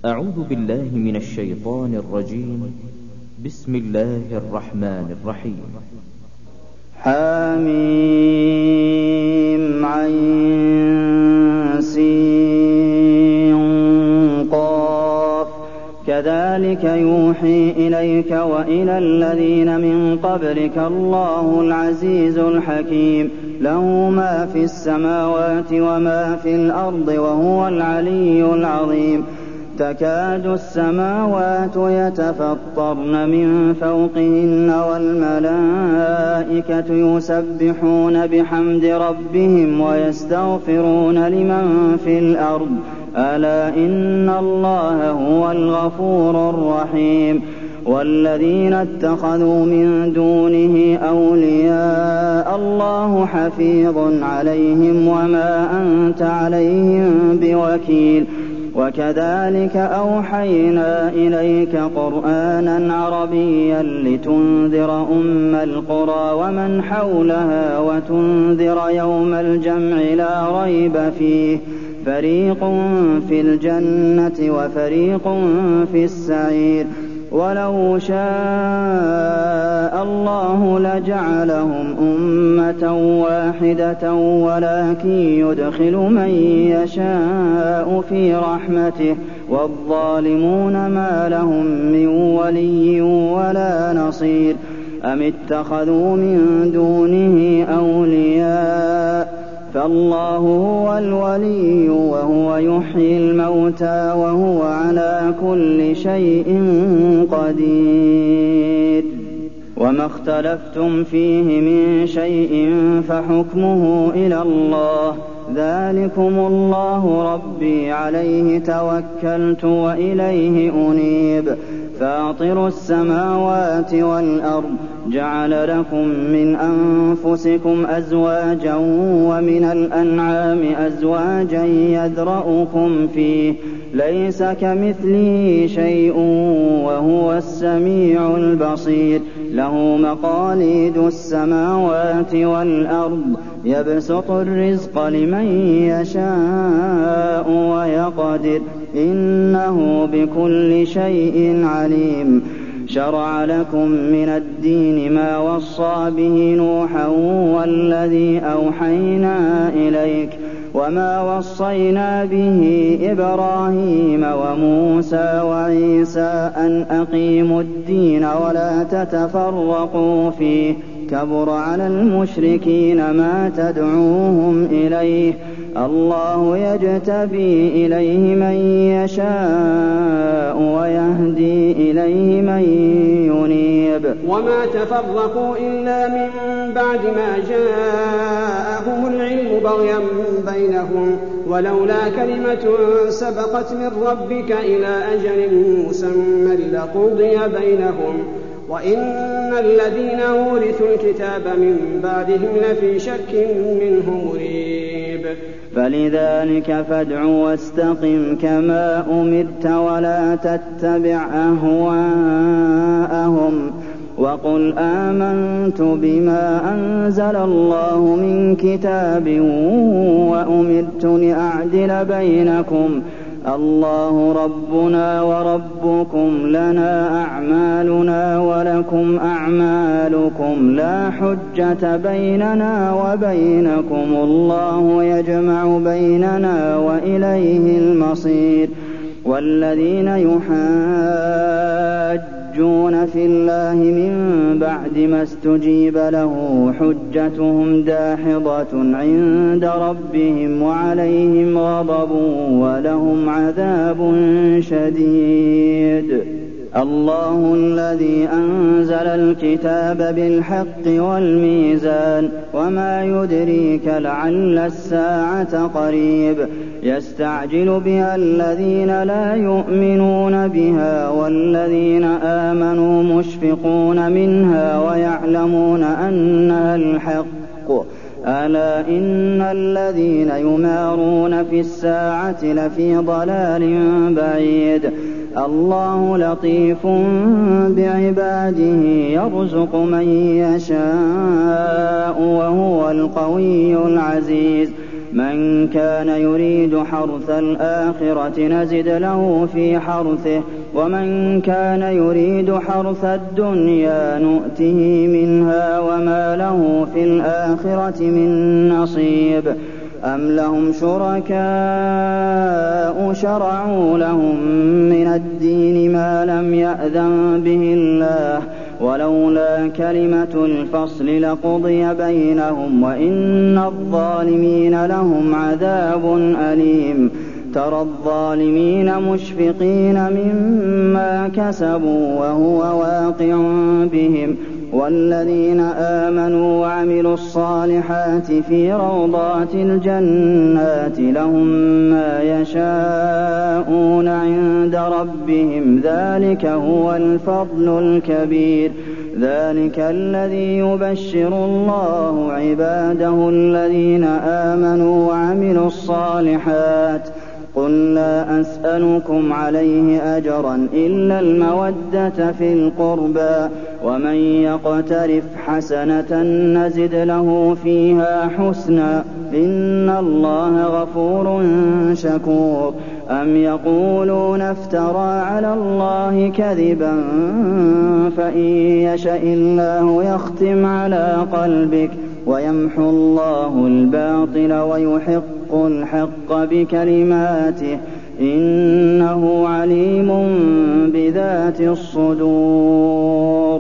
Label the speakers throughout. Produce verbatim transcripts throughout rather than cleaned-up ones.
Speaker 1: أعوذ بالله من الشيطان الرجيم. بسم الله الرحمن الرحيم.
Speaker 2: حميم عين سين قاف كذلك يوحي إليك وإلى الذين من قبلك الله العزيز الحكيم له ما في السماوات وما في الأرض وهو العلي العظيم. تكاد السماوات يتفطرن من فوقهن والملائكة يسبحون بحمد ربهم ويستغفرون لمن في الأرض ألا إن الله هو الغفور الرحيم. والذين اتخذوا من دونه أولياء الله حفيظ عليهم وما أنت عليهم بوكيل. وكذلك أوحينا إليك قرآنا عربيا لتنذر أم القرى ومن حولها وتنذر يوم الجمع لا ريب فيه فريق في الجنة وفريق في السعير. ولو شاء الله لجعلهم أمة واحدة ولكن يدخل من يشاء في رحمته والظالمون ما لهم من ولي ولا نصير. أم اتخذوا من دونه أولياء فالله هو الولي وهو يحيي الموتى وهو على كل شيء قدير. وما اختلفتم فيه من شيء فحكمه إلى الله ذلكم الله ربي عليه توكلت وإليه أنيب. فاطر السماوات والأرض جعل لكم من أنفسكم أزواجا ومن الأنعام أزواجا يذرأكم فيه ليس كمثله شيء وهو السميع البصير. له مقاليد السماوات والأرض يبسط الرزق لمن يشاء ويقدر إنه بكل شيء عليم. شرع لكم من الدين ما وصى به نوحا والذي أوحينا إليك وما وصينا به إبراهيم وموسى وعيسى أن أقيموا الدين ولا تتفرقوا فيه كبر على المشركين ما تدعوهم إليه الله يجتبي إليه من يشاء ويهدي إليه من ينيب.
Speaker 3: وما تفرقوا إلا من بعد ما جاءهم العلم بغيا بينهم ولولا كلمة سبقت من ربك إلى أجل مسمى لقضي بينهم وإن الذين أورثوا الكتاب من بعدهم لفي شك منه مريب.
Speaker 2: فلذلك فادع واستقم كما أمرت ولا تتبع أهواءهم وقل آمنت بما أنزل الله من كتاب وأمرت لأعدل بينكم الله ربنا وربكم لنا أعمالنا ولكم أعمالكم لا حجة بيننا وبينكم الله يجمع بيننا وإليه المصير. والذين يحاجون في الله من بعد ما استجيب له حجتهم داحضة عند ربهم وعليهم غضب ولهم عذاب شديد. الله الذي أنزل الكتاب بالحق والميزان وما يدريك لعل الساعة قريب. يستعجل بها الذين لا يؤمنون بها والذين آمنوا مشفقون منها ويعلمون أنها الحق ألا إن الذين يمارون في الساعة لفي ضلال بعيد. الله لطيف بعباده يرزق من يشاء وهو القوي العزيز. مَن كَانَ يُرِيدُ حَرْثَ الْآخِرَةِ نَزِدْ لَهُ فِي حَرْثِهِ ۖ وَمَن كَانَ يُرِيدُ حَرْثَ الدُّنْيَا نُؤْتِهِ مِنْهَا وَمَا لَهُ فِي الْآخِرَةِ مِن نَّصِيبٍ أَمْ لَهُمْ شُرَكَاءُ شَرَعُوا لَهُم مِّنَ الدِّينِ مَا لَمْ يَأْذَن بِهِ اللَّهُ ۚ وَلَوْلَا كَلِمَةُ الْفَصْلِ لَقُضِيَ بَيْنَهُمْ ۗ وَإِنَّ الظَّالِمِينَ لَهُمْ عَذَابٌ أَلِيمٌ تَرَى الظَّالِمِينَ مُشْفِقِينَ مِمَّا كَسَبُوا وَهُوَ واقِعٌ بِهِمْ ۗ وَالَّذِينَ آمَنُوا وَعَمِلُوا الصَّالِحَاتِ فِي رَوْضَاتِ الْجَنَّاتِ لَهُم مَّا يَشَاءُونَ عِندَ رَبِّهِمْ ۚ ذَٰلِكَ هُوَ الْفَضْلُ الْكَبِيرُ ذَٰلِكَ الَّذِي يُبَشِّرُ اللَّهُ عِبَادَهُ الَّذِينَ آمَنُوا وَعَمِلُوا الصَّالِحَاتِ ۗ قُل لَّا أَسْأَلُكُمْ عَلَيْهِ أَجْرًا إِلَّا الْمَوَدَّةَ فِي الْقُرْبَىٰ ۗ وَمَن يَقْتَرِفْ حَسَنَةً نَّزِدْ لَهُ فِيهَا حُسْنًا ۚ إِنَّ اللَّهَ غَفُورٌ شَكُورٌ أَمْ يَقُولُونَ افْتَرَىٰ عَلَى اللَّهِ كَذِبًا ۖ فَإِن يَشَإِ اللَّهُ يَخْتِمْ عَلَىٰ قَلْبِكَ وَيَمْحُو اللَّهُ الْبَاطِلَ وَيُحِقُّ الْحَقَّ بِكَلِمَاتِهِ ۚ إِنَّهُ عَلِيمٌ بِذَاتِ الصُّدُورِ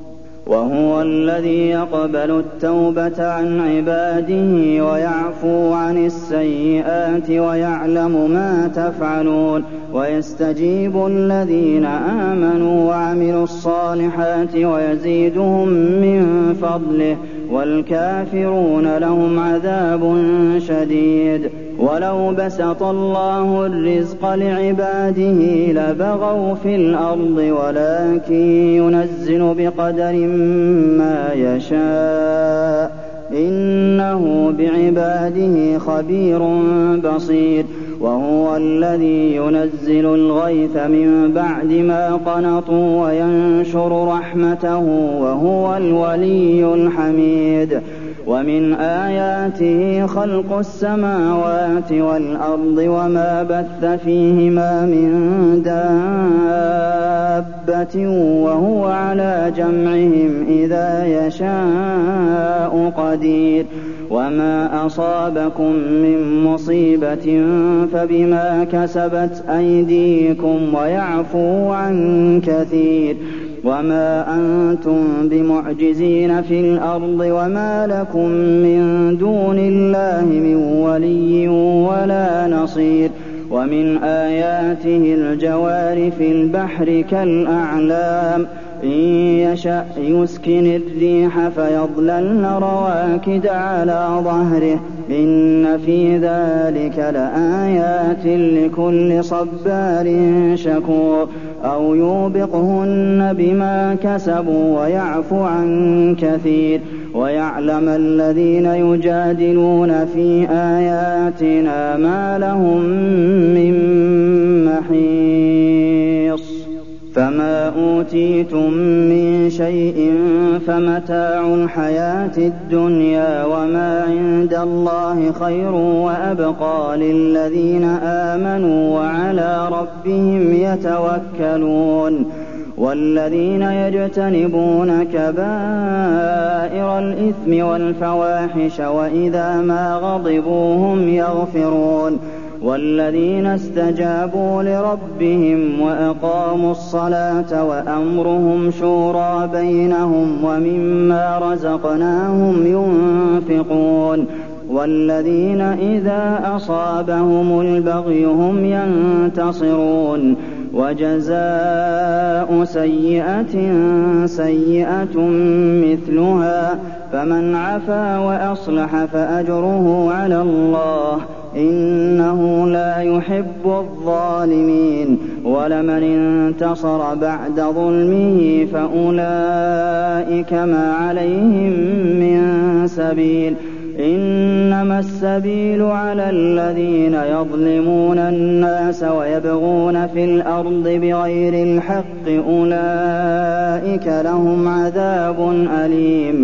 Speaker 2: وَهُوَ الَّذِي يَقْبَلُ التَّوْبَةَ عَنْ عِبَادِهِ وَيَعْفُو عَنِ السَّيِّئَاتِ وَيَعْلَمُ مَا تَفْعَلُونَ وَيَسْتَجِيبُ الَّذِينَ آمَنُوا وَعَمِلُوا الصَّالِحَاتِ وَيَزِيدُهُم مِّن فَضْلِهِ ۚ وَالْكَافِرُونَ لَهُمْ عَذَابٌ شَدِيدٌ وَلَوْ بَسَطَ اللَّهُ الرِّزْقَ لِعِبَادِهِ لَبَغَوْا فِي الْأَرْضِ وَلَٰكِن يُنَزِّلُ بِقَدَرٍ مَّا يَشَاءُ ۚ إِنَّهُ بِعِبَادِهِ خَبِيرٌ بَصِيرٌ وَهُوَ الَّذِي يُنَزِّلُ الْغَيْثَ مِن بَعْدِ مَا قَنَطُوا وَيَنشُرُ رَحْمَتَهُ ۚ وَهُوَ الْوَلِيُّ الْحَمِيدُ وَمِنْ آيَاتِهِ خَلْقُ السَّمَاوَاتِ وَالْأَرْضِ وَمَا بَثَّ فِيهِمَا مِن دَابَّةٍ ۚ وَهُوَ عَلَىٰ جَمْعِهِمْ إِذَا يَشَاءُ قَدِيرٌ وَمَا أَصَابَكُم مِّن مُّصِيبَةٍ فَبِمَا كَسَبَتْ أَيْدِيكُمْ وَيَعْفُو عَن كَثِيرٍ وَمَا أَنتُم بِمُعْجِزِينَ فِي الْأَرْضِ وَمَا لَكُم مِّن دُونِ اللَّهِ مِن وَلِيٍّ وَلَا نَصِيرٍ وَمِنْ آيَاتِهِ الْجَوَارِ فِي الْبَحْرِ كَالْأَعْلَامِ إِن يَشَأْ يُسْكِنِ الرِّيحَ فَيَظْلَلْنَ رَوَاكِدَ عَلَىٰ ظَهْرِهِ ۚ إِنَّ فِي ذَٰلِكَ لَآيَاتٍ لِّكُلِّ صَبَّارٍ شَكُورٍ أَوْ يُوبِقْهُنَّ بِمَا كَسَبُوا وَيَعْفُ عَن كَثِيرٍ وَيَعْلَمَ الَّذِينَ يُجَادِلُونَ فِي آيَاتِنَا مَا لَهُم مِّن مَّحِيصٍ فَمَا أُوتِيتُم مِّن شَيْءٍ فَمَتَاعُ الْحَيَاةِ الدُّنْيَا ۖ وَمَا عِندَ اللَّهِ خَيْرٌ وَأَبْقَىٰ لِلَّذِينَ آمَنُوا وَعَلَىٰ رَبِّهِمْ يَتَوَكَّلُونَ وَالَّذِينَ يَجْتَنِبُونَ كَبَائِرَ الْإِثْمِ وَالْفَوَاحِشَ وَإِذَا مَا غَضِبُوا هُمْ يَغْفِرُونَ وَالَّذِينَ اسْتَجَابُوا لِرَبِّهِمْ وَأَقَامُوا الصَّلَاةَ وَأَمْرُهُمْ شُورَىٰ بَيْنَهُمْ وَمِمَّا رَزَقْنَاهُمْ يُنفِقُونَ وَالَّذِينَ إِذَا أَصَابَهُمُ الْبَغْيُ هُمْ يَنتَصِرُونَ وَجَزَاءُ سَيِّئَةٍ سَيِّئَةٌ مِّثْلُهَا ۖ فَمَنْ عَفَا وَأَصْلَحَ فَأَجْرُهُ عَلَى اللَّهِ ۚ إِنَّهُ لَا يُحِبُّ الظَّالِمِينَ وَلَمَنِ انتَصَرَ بَعْدَ ظُلْمِهِ فَأُولَٰئِكَ مَا عَلَيْهِم مِّن سَبِيلٍ إِنَّمَا السَّبِيلُ عَلَى الَّذِينَ يَظْلِمُونَ النَّاسَ وَيَبْغُونَ فِي الْأَرْضِ بِغَيْرِ الْحَقِّ ۚ أُولَٰئِكَ لَهُمْ عَذَابٌ أَلِيمٌ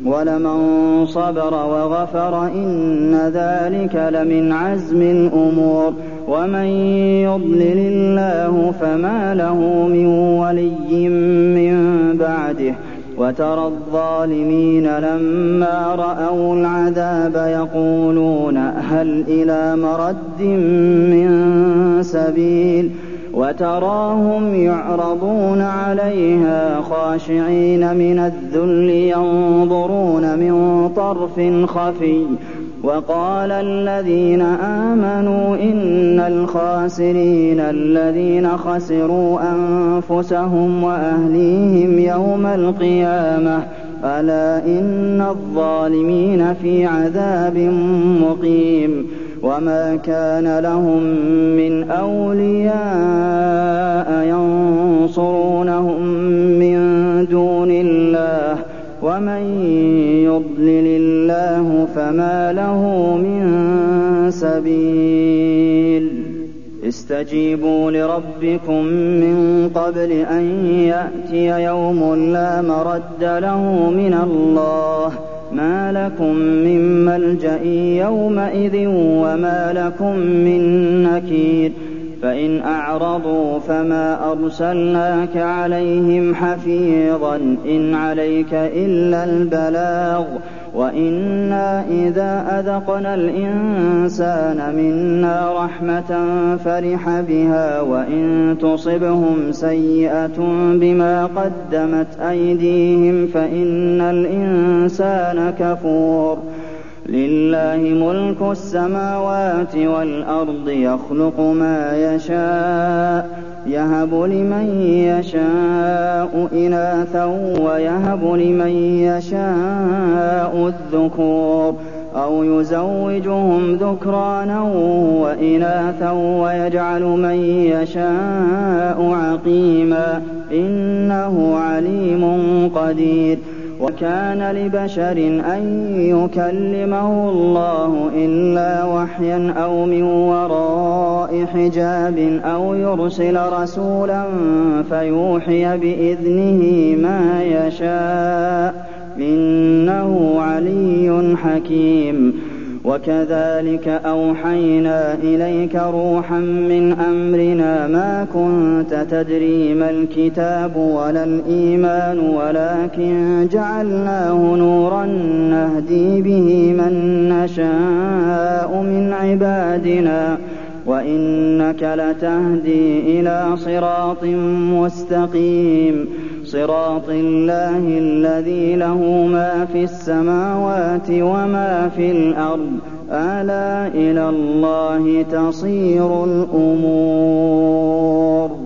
Speaker 2: وَلَمَن صَبَرَ وَغَفَرَ إِنَّ ذَٰلِكَ لَمِنْ عَزْمِ الْأُمُورِ وَمَن يُضْلِلِ اللَّهُ فَمَا لَهُ مِن وَلِيٍّ مِّن بَعْدِهِ وَتَرَى الظَّالِمِينَ لَمَّا رَأَوُا الْعَذَابَ يَقُولُونَ هَلْ إِلَىٰ مَرَدٍّ مِّن سَبِيلٍ وَتَرَاهُمْ يُعْرَضُونَ عَلَيْهَا خَاشِعِينَ مِنَ الذُّلِّ يَنظُرُونَ مِن طَرْفٍ خَفِيٍّ وَقَالَ الَّذِينَ آمَنُوا إِنَّ الْخَاسِرِينَ الَّذِينَ خَسِرُوا أَنفُسَهُمْ وَأَهْلِيهِمْ يَوْمَ الْقِيَامَةِ أَلَا إِنَّ الظَّالِمِينَ فِي عَذَابٍ مُّقِيمٍ وَمَا كَانَ لَهُم مِّنْ أَوْلِيَاءَ يَنصُرُونَهُم مِّن دُونِ اللَّهِ ۗ وَمَن يُضْلِلِ اللَّهُ فَمَا لَهُ مِن سَبِيلٍ اسْتَجِيبُوا لِرَبِّكُم مِّن قَبْلِ أَن يَأْتِيَ يَوْمٌ لَّا مَرَدَّ لَهُ مِنَ اللَّهِ ۚ مَا لَكُم مِّن مَّلْجَإٍ يَوْمَئِذٍ وَمَا لَكُم مِّن نَّكِيرٍ فَإِنْ أَعْرَضُوا فَمَا أَرْسَلْنَاكَ عَلَيْهِمْ حَفِيظًا ۖ إِنْ عَلَيْكَ إِلَّا الْبَلَاغُ ۗ وَإِنَّا إِذَا أَذَقْنَا الْإِنسَانَ مِنَّا رَحْمَةً فَرِحَ بِهَا وَإِن تُصِبْهُمْ سَيِّئَةٌ بِمَا قَدَّمَتْ أَيْدِيهِمْ فَإِنَّ الْإِنسَانَ كَفُورٌ لِلَّهِ مُلْكُ السَّمَاوَاتِ وَالْأَرْضِ يَخْلُقُ مَا يَشَاءُ ۚ يَهَبُ لِمَن يَشَاءُ إِنَاثًا وَيَهَبُ لِمَن يَشَاءُ الذُّكُورَ أَوْ يُزَوِّجُهُمْ ذُكْرَانًا وَإِنَاثًا وَيَجْعَلُ مَن يَشَاءُ عَقِيمًا ۚ إِنَّهُ عَلِيمٌ قَدِيرٌ وَكَانَ لِبَشَرٍ أَن يُكَلِّمَهُ اللَّهُ إِلَّا وَحْيًا أَوْ مِن وَرَاءِ حِجَابٍ أَوْ يُرْسِلَ رَسُولًا فَيُوحِيَ بِإِذْنِهِ مَا يَشَاءُ ۚ إِنَّهُ عَلِيٌّ حَكِيمٌ وَكَذَٰلِكَ أَوْحَيْنَا إِلَيْكَ رُوحًا مِّنْ أَمْرِنَا مَا كُنتَ تَدْرِي مَا الْكِتَابُ وَلَا الْإِيمَانُ وَلَٰكِن جَعَلْنَاهُ نُورًا نَّهْدِي بِهِ مَن نَّشَاءُ مِنْ عِبَادِنَا ۚ وَإِنَّكَ لَتَهْدِي إِلَىٰ صِرَاطٍ مُّسْتَقِيمٍ صِرَاطِ اللَّهِ الَّذِي لَهُ مَا فِي السَّمَاوَاتِ وَمَا فِي الْأَرْضِ ۗ أَلَا إِلَى اللَّهِ تَصِيرُ الْأُمُورُ